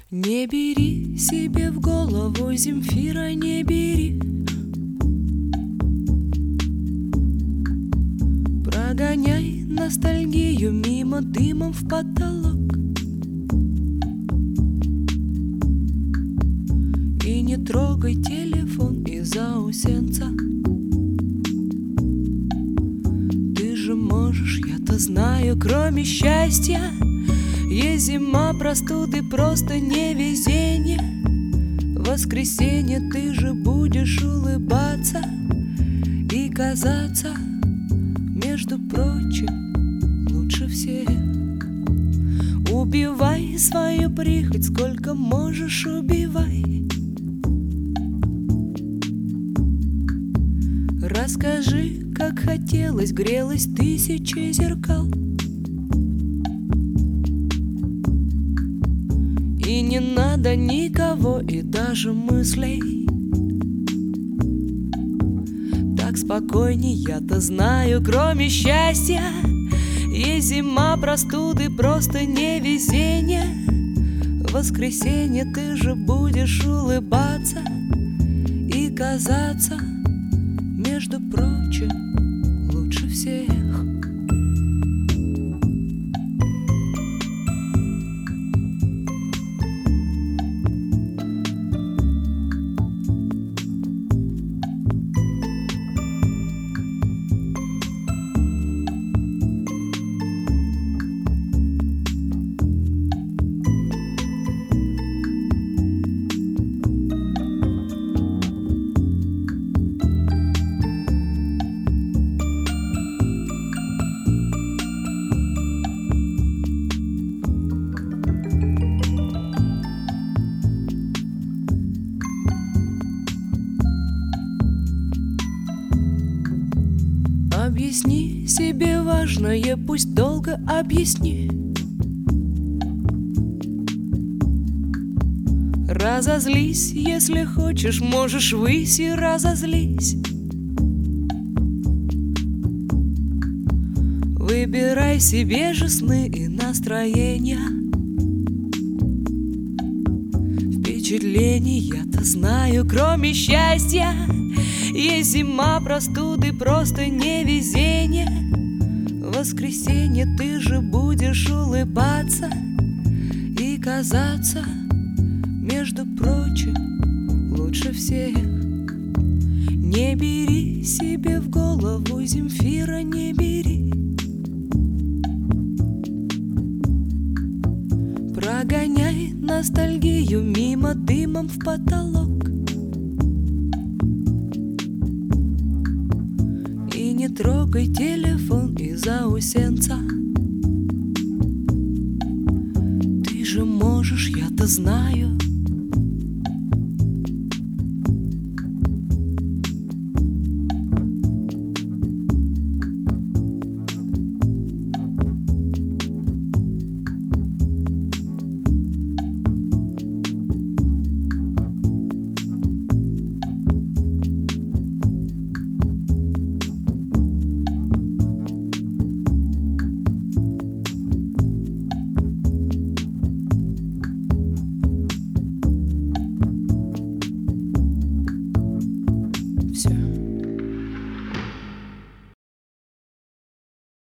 Не бери себе в голову, Земфира, не бери. Прогоняй ностальгию мимо дымом в потолок. И не трогай телефон из заусенца. Ты же можешь, я-то знаю, кроме счастья есть зима, простуды, просто невезение. В воскресенье ты же будешь улыбаться и казаться, между прочим, лучше всех. Убивай свою прихоть, сколько можешь убивай. Расскажи, как хотелось, грелось тысячи зеркал. И не надо никого и даже мыслей. Так спокойней, я-то знаю, кроме счастья есть зима, простуды, просто невезение. В воскресенье ты же будешь улыбаться и казаться, между прочим, лучше всех. Объясни себе важное, пусть долго объясни. Разозлись, если хочешь, можешь выйти и разозлись. Выбирай себе же сны и настроения. Впечатлений я-то знаю, кроме счастья есть зима, простуды, просто невезение. В воскресенье ты же будешь улыбаться и казаться, между прочим, лучше всех. Не бери себе в голову, Земфира, не бери. Прогоняй ностальгию мимо дымом в потолок. И не трогай телефон из заусенца. Ты же можешь, я-то знаю,